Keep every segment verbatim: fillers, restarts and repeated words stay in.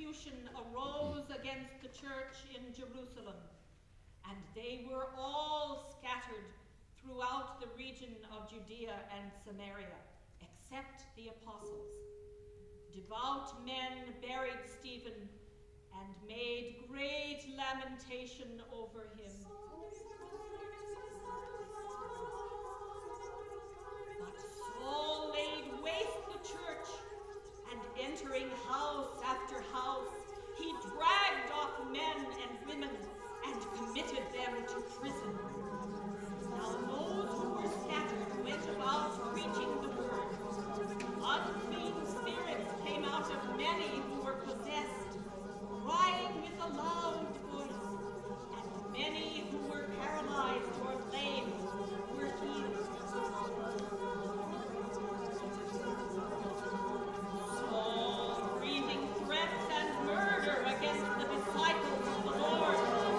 persecution arose against the church in Jerusalem, and they were all scattered throughout the region of Judea and Samaria, except the apostles. Devout men buried Stephen and made great lamentation over him. But Saul laid waste the church, and entering house after house, he dragged off men and women and committed them to prison. Now those who were scattered went about preaching the word. Unclean spirits came out of many who were possessed, crying with a loud voice, and many who were paralyzed or lame were healed. Saul, breathing threats and murder against the disciples of the Lord,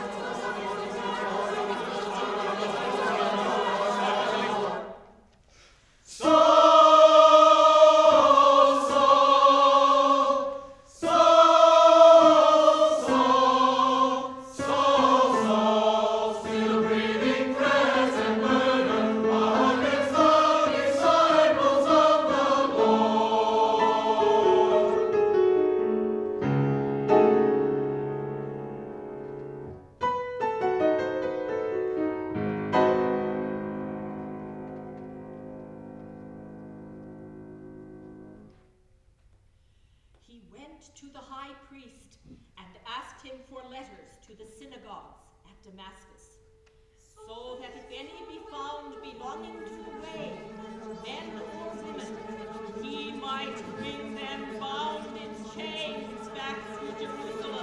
he went to the high priest and asked him for letters to the synagogues at Damascus, so that if any be found belonging to the way, men or women, he might bring them bound in chains back to Jerusalem.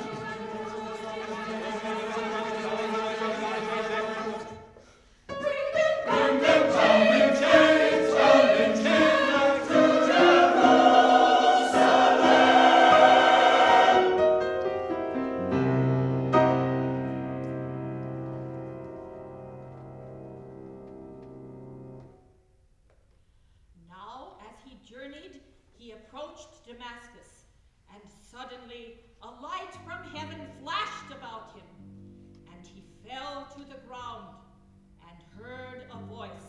Bring them bound in chains, bound in chains back to Now, as he journeyed, he approached Damascus, and suddenly a light from heaven flashed about him, and he fell to the ground and heard a voice